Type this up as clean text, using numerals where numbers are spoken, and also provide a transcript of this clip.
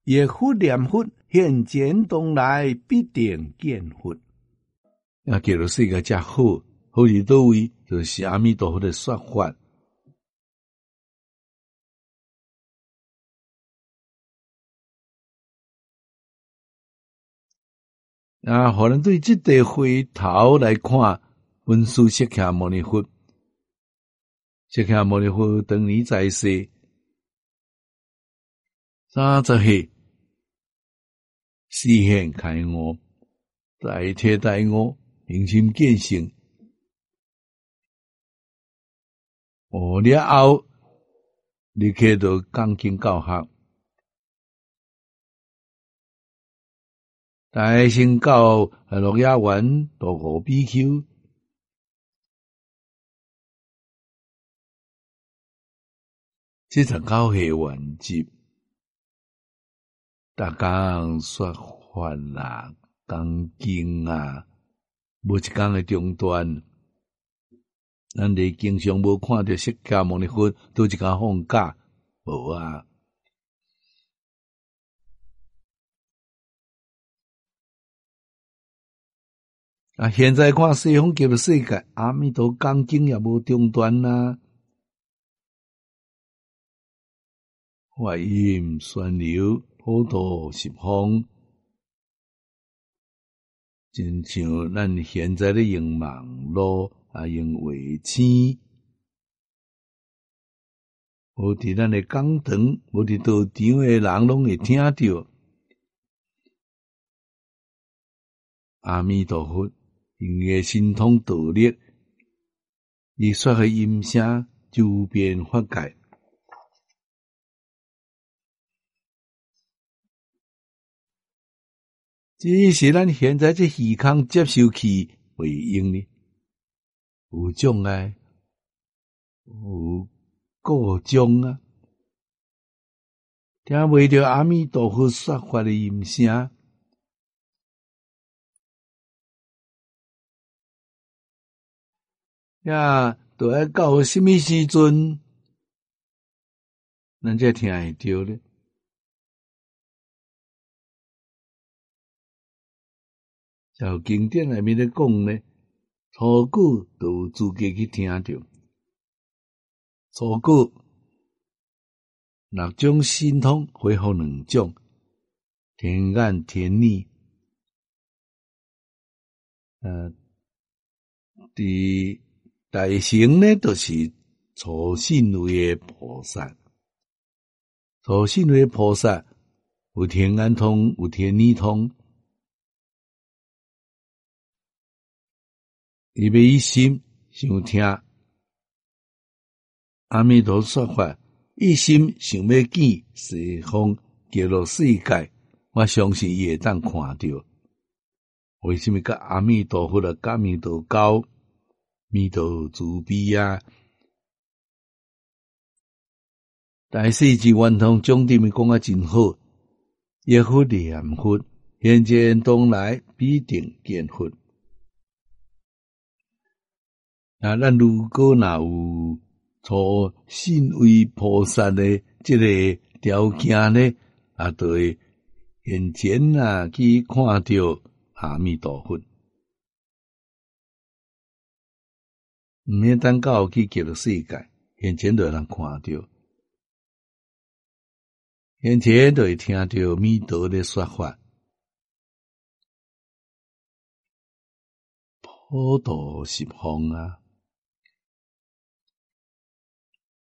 业佛念佛，现前当来必定见佛。啊，叫做世界真好，好伫倒位，就是阿弥陀佛的说法。啊，互咱对即个回头来看，文殊释迦牟尼佛，释迦牟尼佛当年在世30岁，示现开悟，大彻大悟，明心见性。了后，立刻就讲经教学。大乘教鹿野苑到五比丘，79岁圆寂，逐工说法啦，讲经啊，无一工会中断。咱哋经常无看到释迦牟尼佛都一工放假，无啊。啊！现在看西方极乐世界，阿弥陀讲经也无中断啦。法音宣流，普渡十方，真像咱现在咧用网络啊，用卫星，无伫咱的讲堂，无伫道场的人拢会听到阿弥陀佛。因个神通道力，伊说个音声周遍法界。只是咱现在这虚空接受器袂用呢，有障碍，有故障啊，听袂着阿弥陀佛说法的音声。呀，都要到什么时阵，咱才听会着呢？像经典内面咧讲呢，初句都有资格去听着。初句6种神通恢复2种，天眼天耳。伫大乘呢，就是初信位的菩萨。初信位的菩萨有天眼通，有天耳通。伊要一心想听阿弥陀说法，一心想要见西方极乐世界，我相信伊会当看到。为什么甲阿弥陀佛啦、甲弥陀教、弥陀慈悲啊？大势至圆通总点讲啊真好，业佛念佛，现前当来必定见佛。啊，咱如果若有初信位菩萨的这个条件呢，啊，就会现前啊去看到阿弥陀佛，毋免等到去极乐世界，现前就能看到，现前就会听到弥陀的说法，普渡十方啊！